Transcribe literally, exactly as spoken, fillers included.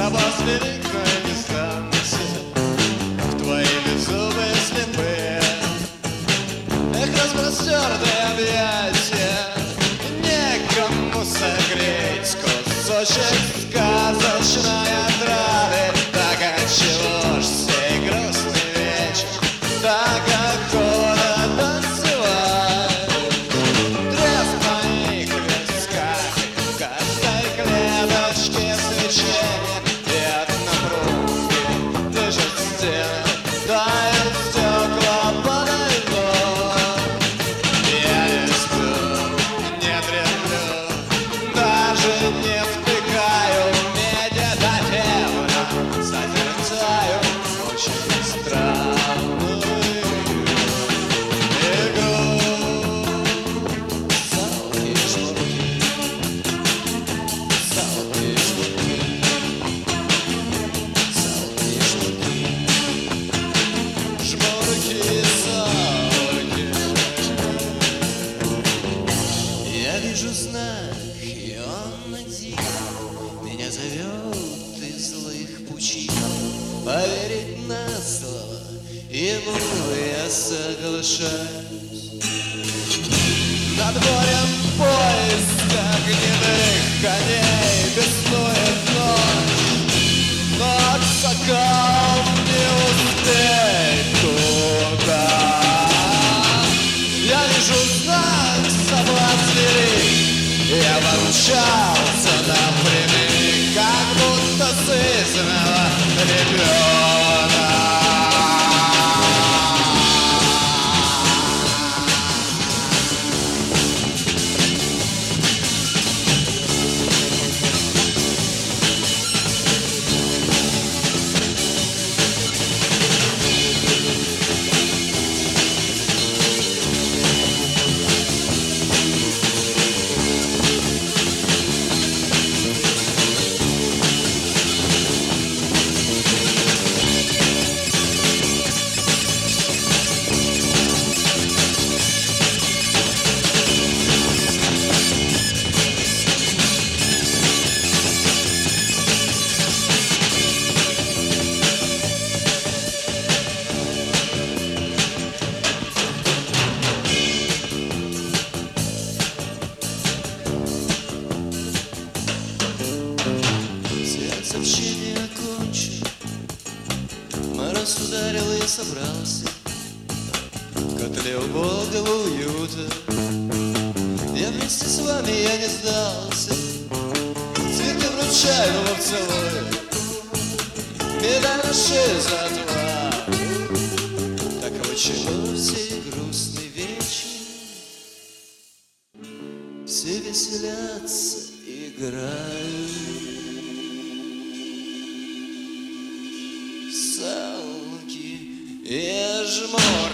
Соблазн великой дистанции, в твои зубы слепые. Эх, распростертые объятия, некому согреть кусочек сказочной отравы. Так отчего ж сей грустный вечер так охотно танцевать? Треск в моих висках, в каждой клеточке свечения, и от напруги дышит стены, тают стекла падает лун. Я не сплю, не дремлю, даже не втыкаю в медитативно, созерцаю очень странную игру. Салки, шнурки, салки, шнурки, салки, шнурки, шнурки, салки. Я вижу знак, и он один меня зовет из злых пучин. Поверить на слово ему я соглашаюсь. Над морем поезд огненных коней беснует ночь, но сокол не успеет туда. Я вижу знак, соблазн велик, я помчался напрямик, как будто сызнова ребенка. Сообщение окончено, мороз ударил и собрался в котле убогого уюта. Я вместе с вами, я не сдался, цветы вручаю вам целую, медаль на шею за два. Так почему сей грустный вечер все веселятся, играют. Салки и жмур.